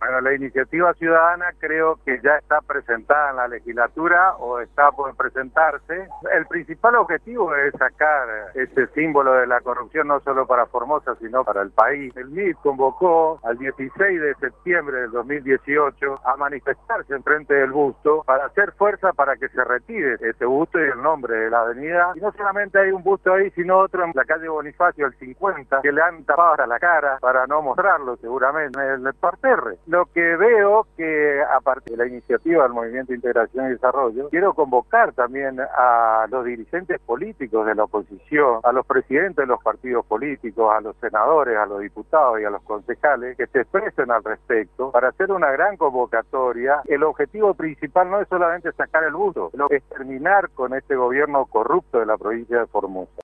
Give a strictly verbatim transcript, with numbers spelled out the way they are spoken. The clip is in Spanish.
Bueno, la iniciativa ciudadana creo que ya está presentada en la legislatura o está por presentarse. El principal objetivo es sacar ese símbolo de la corrupción no solo para Formosa, sino para el país. El M I T convocó al dieciséis de septiembre del dos mil dieciocho a manifestarse enfrente del busto para hacer fuerza para que se retire ese busto y el nombre de la avenida. Y no solamente hay un busto ahí, sino otro en la calle Bonifacio, el cincuenta, que le han tapado hasta la cara para no mostrarlo seguramente en el parterre. Lo que veo que, aparte de la iniciativa del Movimiento de Integración y Desarrollo, quiero convocar también a los dirigentes políticos de la oposición, a los presidentes de los partidos políticos, a los senadores, a los diputados y a los concejales que se expresen al respecto para hacer una gran convocatoria. El objetivo principal no es solamente sacar el busto, sino es terminar con este gobierno corrupto de la provincia de Formosa.